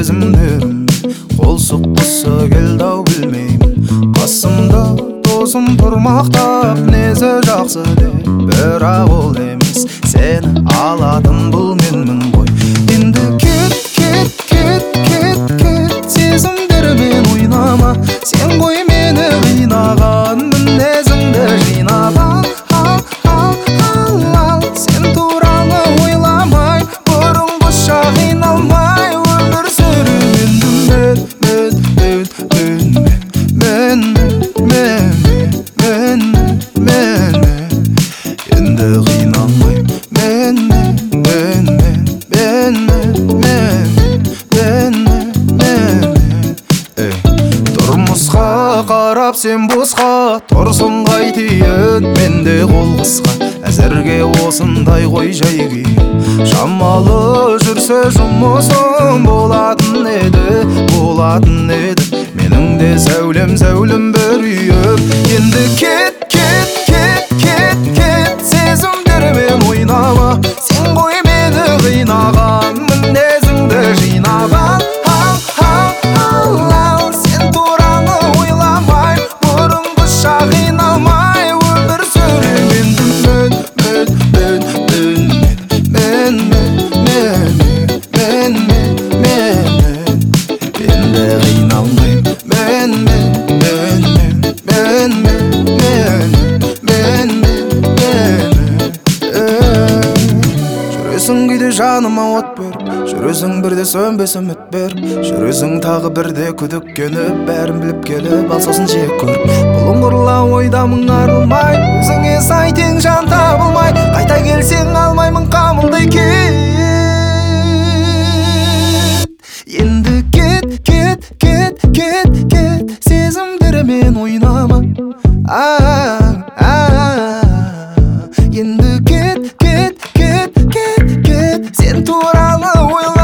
сезімдерім қол соққысы келді ау білмеймін. Қасымда досым тұрмақтап мінезі жақсы деп, бірақ ол емес сені алатын бұл менмін ғой. Енді кет, кет, кет, кет, кет, сезімдермен ойнама. Сен ғой мені қинаған, мінезіңді жинаған. Сен туралы ойламай, бұрынғыша қиналмай өмір сүремін. Енді қиналмай тұрмысқа қарап сен босқа тұрсын қайтейін, менде қол қысқа әзірге осындай ғой жай күйім. Шамалы жүрсе жұмысым болатын еді, менің де зәулім бір үйім. Енді кет, кет, кет, кет, кет, сезімдермен ойнама. Сен ғой мені қинаған, мінезіңді жинаған. Сен туралы ойламай, бұрынғыша қиналмай өмір сүремін. Енді қиналмайм жүресің кейде жаныма от беріп, жүресің бірде сөнбес үміт беріп, жүресің тағы бірде күдіктеніп, бәрін біліп келіп ал сосын жек көріп. Бұлыңғырла ойдамын арылмай, өзіңе сай тең жан табылмай, қайта келсең алмаймын қамылдай кет. Енді кет, кет, кет, кет, кет, сезімдермен ойнама. Енді кет, кет, кет, кет, кет, сен туралы ойла.